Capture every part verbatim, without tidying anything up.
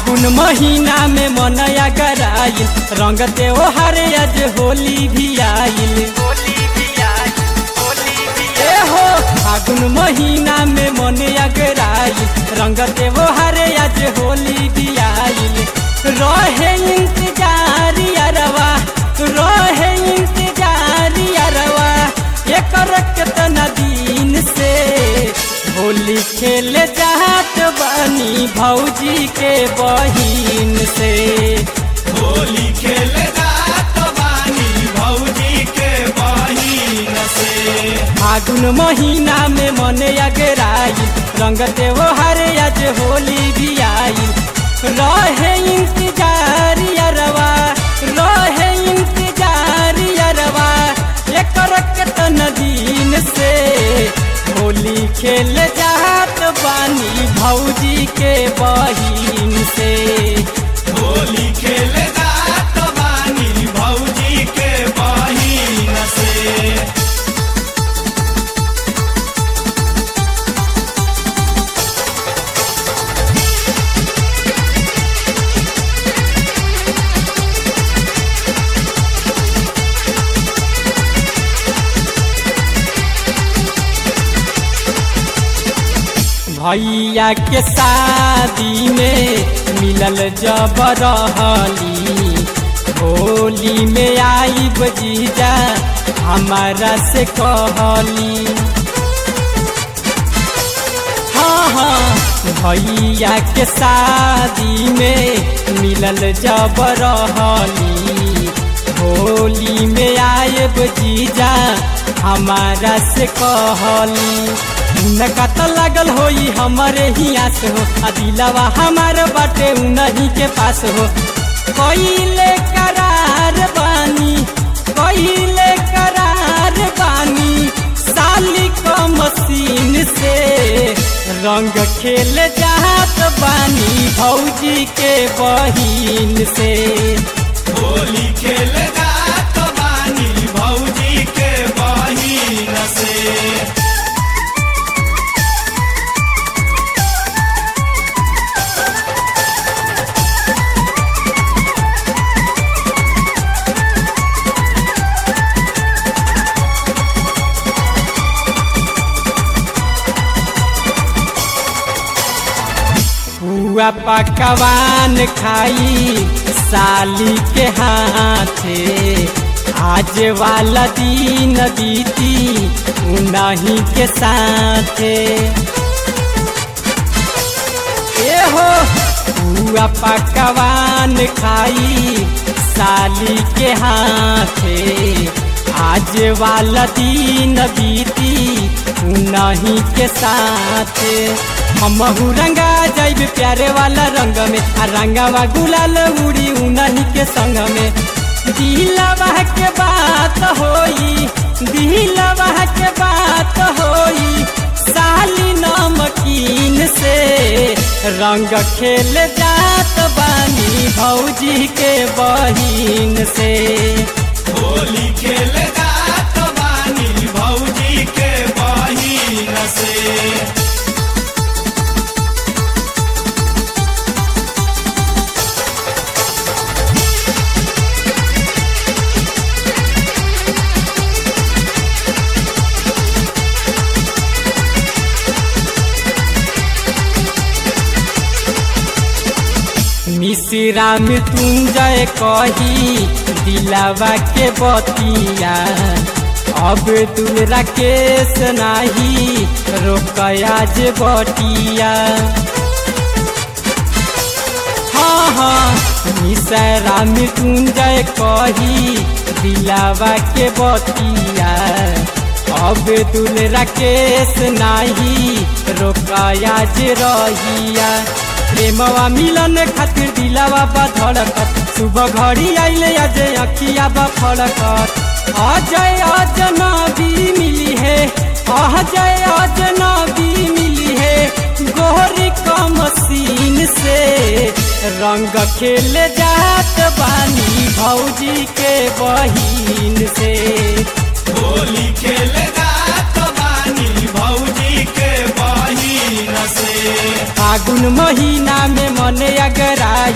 फागुन महीना में मनया गराइल रंग त्योहार आज होली भी आइल। ए हो फागुन महीना में मनया गराइल रंग त्योहार आज होली भी आइल। रहे इंतजार यारवा रहे इंतजार यारवा एकर केतना दिन से होली खेले जात बानी भौजी के बहिन से। होली खेले जात बानी भौजी के बहिन से। फागुन महीना में मन अगराई रंग त्योहार आज होली भी आई। रहे इंतजार यारवा रहे इंतजार यारवा एकर केतना दिन से होली खेल जात बानी भौजी के बहिन से। होली खेले जात बानी भौजी के बहिन से। भैया के शादी में मिलल जब रहली होली में आई बजीजा हमारा से कहली। हाँ हाँ भैया के शादी में मिलल जब रहली होली में आए बजीजा हमारा से कहली। उनका तो लागल होई हमारे ही आस हो दिलवा हमार बाटे उन्हीं के पास हो। कइले करार बानी कइले करार बानी साली का मशीन से रंग खेल जात बानी भौजी के बहिन से। होली खेल जात बानी भौजी के बहिन से। हुआ पकवान खाई साली के हाथे आज वाला दिन बीती उन्हीं के साथे। ए हो हुआ पकवान खाई साली के हाथे आज वाला दिन बीती उन्हीं के साथे। हमहू रंगा जाइब प्यारे वाला रंग में आ रंगावा गुलाल उड़ी उन्हीं के संग में। दिलवा के बात होई दिलवा के बात होई साली नमकीन से रंग खेल जात बानी भौजी के बहिन से। होली खेल जात बानी भौजी के बहिन से। मिश्रा मृत्युंजय कही दिलावा के बतिया अब दूरा केस नाही रोकया जे बटिया। हाँ हाँ मिश्रा मृत्युंजय कही दिलावा के बतिया अब दूरा केस नाही रोकया जे रहिया। प्रेमवा मिलन खातिर दिलावा बधड़कत सुबह घड़ी आइले अजय अखिया बफड़कत। अजय अजनबी मिली है अजय अजनबी मिली है गोरी का मशीन से रंग खेल जात बानी भौजी के बहिन से। होली खेल जात बानी भौजी के बहिन से। फागुन महीना में मन अगराई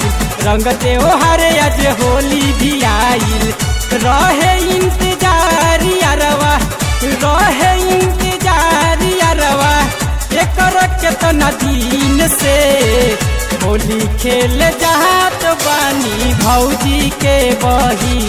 रंग त्योहार आज होली भी आइल रहे इंतजार यारवा रहे इंतजार यारवा एकर केतना दिन से होली खेल जात बानी भौजी के बही